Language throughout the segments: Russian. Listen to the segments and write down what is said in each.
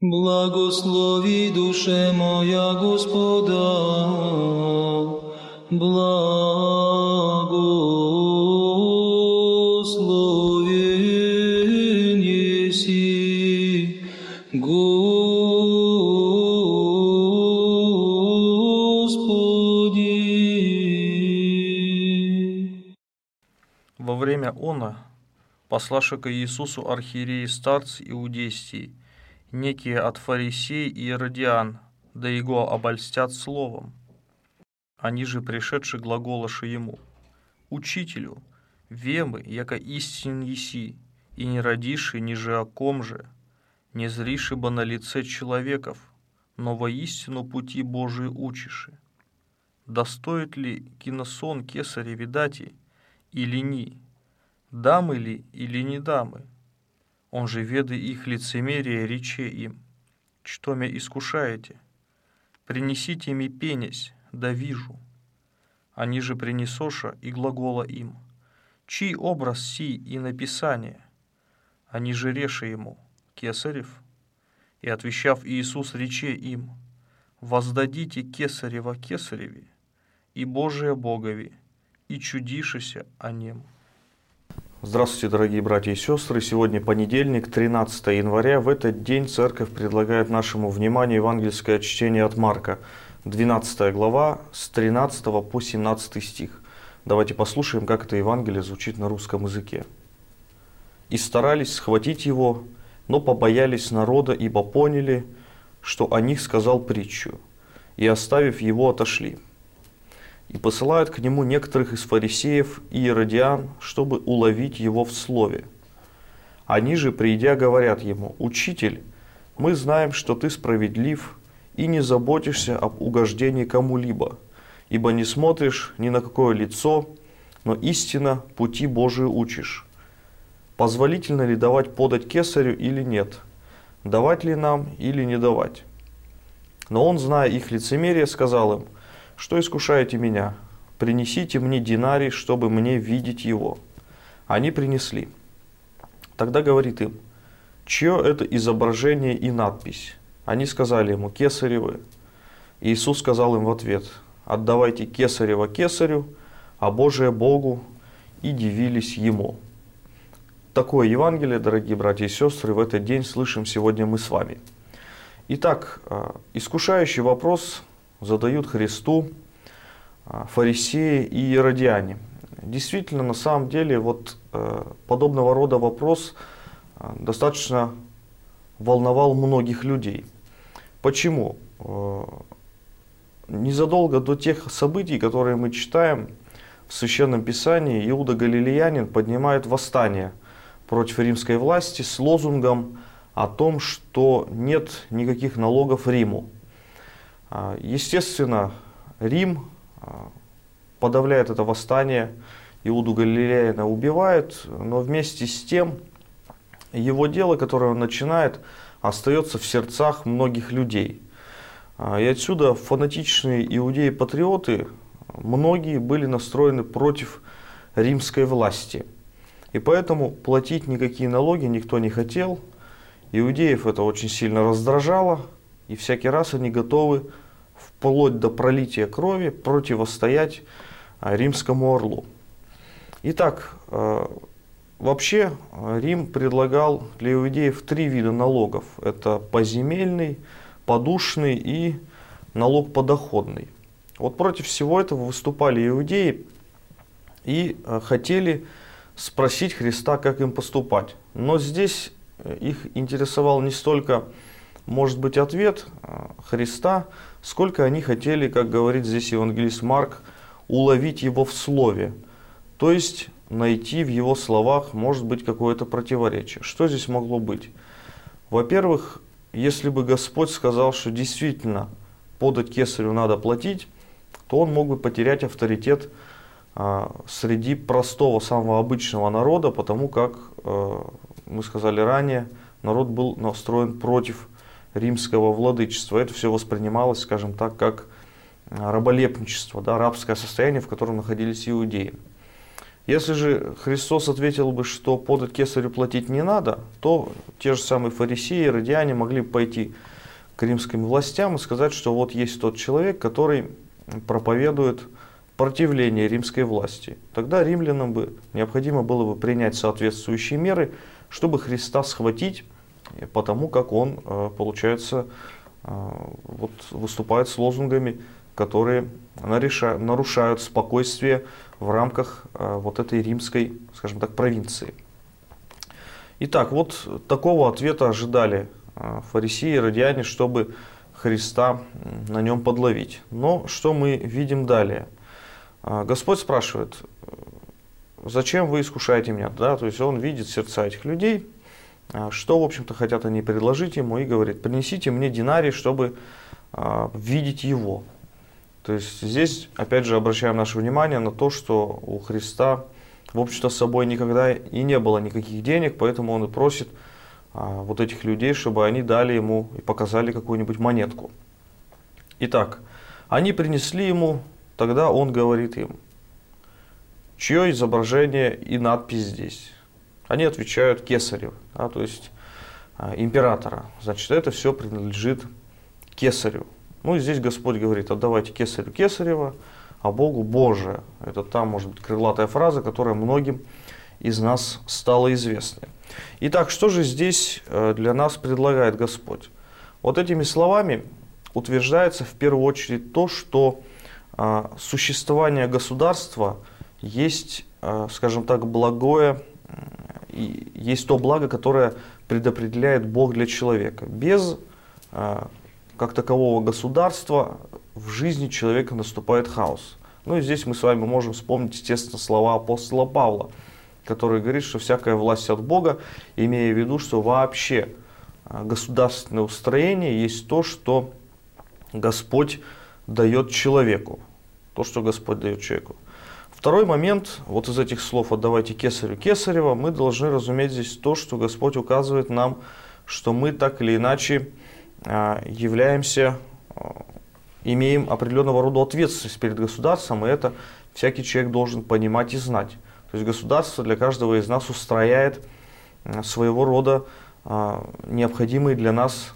Благослови, душе моя, Господа, благословен еси, Господи. Во время она послаша ко Иисусу архиереи старцы иудейские, некие от фарисей и иродиан, да его обольстят словом. Они же пришедши глаголоши ему: Учителю, вемы, яко истин еси, и не родиши ниже о ком же, не зриши бы на лице человеков, но воистину пути Божии учиши. Достоит ли киносон кесаря видати, или ни? Дамы ли или не дамы? Он же, веды их лицемерие, рече им: что мя искушаете? Принесите ми пенесь, да вижу. Они же принесоша и глагола им: чий образ сий и написание? Они же реше ему: кесарев. И отвечав Иисус, рече им: воздадите кесарева кесареве, и Божие Богови, и чудишися о нем. Здравствуйте, дорогие братья и сестры. Сегодня понедельник, 13 января. В этот день Церковь предлагает нашему вниманию евангельское чтение от Марка, 12 глава, с 13 по 17 стих. Давайте послушаем, как это Евангелие звучит на русском языке. «И старались схватить его, но побоялись народа, ибо поняли, что о них сказал притчу, и, оставив его, отошли. И посылают к нему некоторых из фарисеев и иродиан, чтобы уловить его в слове. Они же, придя, говорят ему: Учитель, мы знаем, что ты справедлив и не заботишься об угождении кому-либо, ибо не смотришь ни на какое лицо, но истинно пути Божии учишь. Позволительно ли давать подать кесарю или нет? Давать ли нам или не давать? Но он, зная их лицемерие, сказал им: что искушаете меня? Принесите мне динарий, чтобы мне видеть его. Они принесли. Тогда говорит им: чье это изображение и надпись? Они сказали ему: кесаревы. Иисус сказал им в ответ: отдавайте кесарева кесарю, а Божие Богу, и дивились ему. Такое Евангелие, дорогие братья и сестры, в этот день слышим сегодня мы с вами. Итак, искушающий вопрос задают Христу фарисеи и иродиане. Действительно, на самом деле, подобного рода вопрос достаточно волновал многих людей. Почему? Незадолго до тех событий, которые мы читаем в Священном Писании, Иуда Галилеянин поднимает восстание против римской власти с лозунгом о том, что нет никаких налогов Риму. Естественно, Рим подавляет это восстание, Иуду Галилеяна убивают, но вместе с тем его дело, которое он начинает, остается в сердцах многих людей. И отсюда фанатичные иудеи-патриоты, многие были настроены против римской власти. И поэтому платить никакие налоги никто не хотел. Иудеев это очень сильно раздражало, и всякий раз они готовы вплоть до пролития крови противостоять римскому орлу. Итак, вообще Рим предлагал для иудеев 3 вида налогов. Это поземельный, подушный и налог подоходный. Вот против всего этого выступали иудеи и хотели спросить Христа, как им поступать. Но здесь их интересовал не столько, может быть, ответ Христа, сколько они хотели, как говорит здесь евангелист Марк, уловить его в слове. То есть найти в его словах, может быть, какое-то противоречие. Что здесь могло быть? Во-первых, если бы Господь сказал, что действительно подать кесарю надо платить, то он мог бы потерять авторитет среди простого, самого обычного народа, потому как, мы сказали ранее, народ был настроен против римского владычества. Это все воспринималось, скажем так, как раболепничество, рабское состояние, в котором находились иудеи. Если же Христос ответил бы, что подать кесарю платить не надо, то те же самые фарисеи и иродиане могли бы пойти к римским властям и сказать, что вот есть тот человек, который проповедует противление римской власти. Тогда римлянам бы необходимо было бы принять соответствующие меры, чтобы Христа схватить, потому как он, получается, вот, выступает с лозунгами, которые нарушают спокойствие в рамках вот этой римской, скажем так, провинции. Итак, вот такого ответа ожидали фарисеи и иродиане, чтобы Христа на нем подловить. Но что мы видим далее? Господь спрашивает: зачем вы искушаете меня? Да, то есть он видит сердца этих людей, что, в общем-то, хотят они предложить ему, и говорит: принесите мне динарий, чтобы видеть его. То есть здесь, опять же, обращаем наше внимание на то, что у Христа, в общем-то, с собой никогда и не было никаких денег, поэтому он и просит вот этих людей, чтобы они дали ему и показали какую-нибудь монетку. Итак, они принесли ему, тогда он говорит им: чье изображение и надпись здесь? Они отвечают: кесарю, да, то есть императора. Значит, это все принадлежит кесарю. Ну и здесь Господь говорит: отдавайте кесарю кесарева, а Богу Божие. Это там, может быть, крылатая фраза, которая многим из нас стала известной. Итак, что же здесь для нас предлагает Господь? Вот этими словами утверждается в первую очередь то, что существование государства есть, скажем так, благое, и есть то благо, которое предопределяет Бог для человека. Без как такового государства в жизни человека наступает хаос. Ну и здесь мы с вами можем вспомнить, естественно, слова апостола Павла, который говорит, что всякая власть от Бога, имея в виду, что вообще государственное устроение есть то, что Господь дает человеку. То, что Господь дает человеку. Второй момент, вот из этих слов «отдавайте кесарю кесарева», мы должны разуметь здесь то, что Господь указывает нам, что мы так или иначе являемся, имеем определенного рода ответственность перед государством, и это всякий человек должен понимать и знать. То есть государство для каждого из нас устрояет своего рода необходимые для нас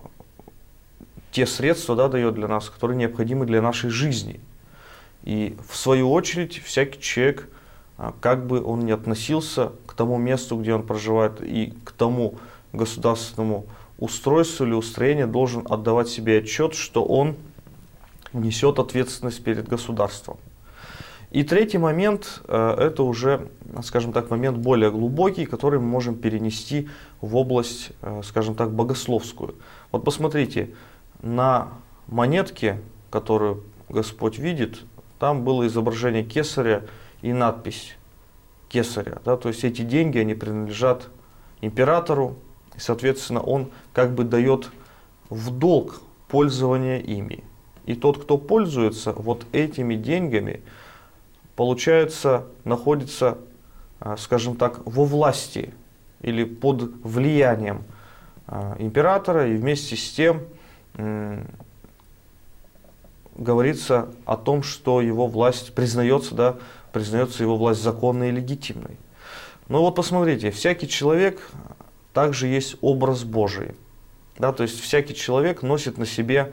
те средства, да, дает для нас, которые необходимы для нашей жизни. И в свою очередь всякий человек, как бы он ни относился к тому месту, где он проживает, и к тому государственному устройству или устроению, должен отдавать себе отчет, что он несет ответственность перед государством. И третий момент, это уже, скажем так, момент более глубокий, который мы можем перенести в область, скажем так, богословскую. Вот посмотрите, на монетке, которую Господь видит, там было изображение кесаря и надпись кесаря. Да? То есть эти деньги, они принадлежат императору, и, соответственно, он как бы дает в долг пользование ими. И тот, кто пользуется вот этими деньгами, получается, находится, скажем так, во власти или под влиянием императора, и вместе с тем говорится о том, что его власть признается, да, признается его власть законной и легитимной. Но вот посмотрите, всякий человек также есть образ Божий. Да, то есть всякий человек носит на себе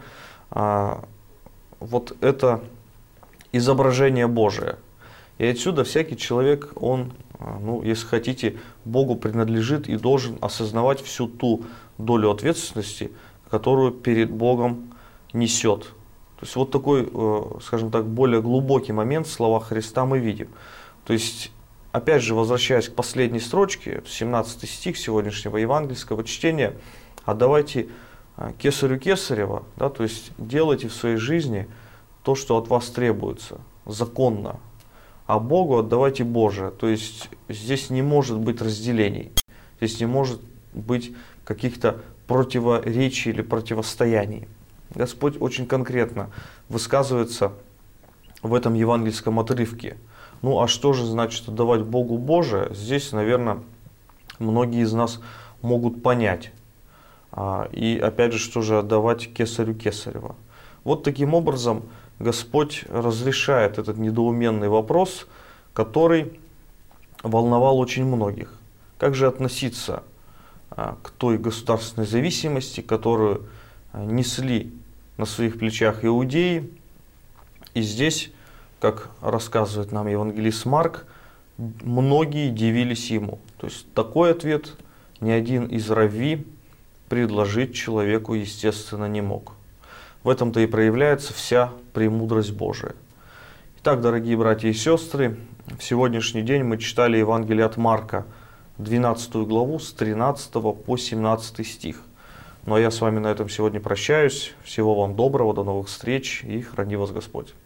вот это изображение Божие. И отсюда всякий человек, он, ну, если хотите, Богу принадлежит и должен осознавать всю ту долю ответственности, которую перед Богом несет. То есть вот такой, скажем так, более глубокий момент в словах Христа мы видим. То есть, опять же, возвращаясь к последней строчке, 17 стих сегодняшнего евангельского чтения: «Отдавайте кесарю кесарева», да, то есть делайте в своей жизни то, что от вас требуется, законно, а Богу отдавайте Божие. То есть здесь не может быть разделений, здесь не может быть каких-то противоречий или противостояний. Господь очень конкретно высказывается в этом евангельском отрывке. Ну а что же значит отдавать Богу Божие? Здесь, наверное, многие из нас могут понять. И опять же, что же отдавать кесарю кесарева? Вот таким образом Господь разрешает этот недоуменный вопрос, который волновал очень многих. Как же относиться к той государственной зависимости, которую несли на своих плечах иудеи? И здесь, как рассказывает нам евангелист Марк, многие дивились ему. То есть такой ответ ни один из равви предложить человеку, естественно, не мог. В этом-то и проявляется вся премудрость Божия. Итак, дорогие братья и сестры, в сегодняшний день мы читали Евангелие от Марка, 12 главу с 13 по 17 стих. Ну а я с вами на этом сегодня прощаюсь. Всего вам доброго, до новых встреч и храни вас Господь.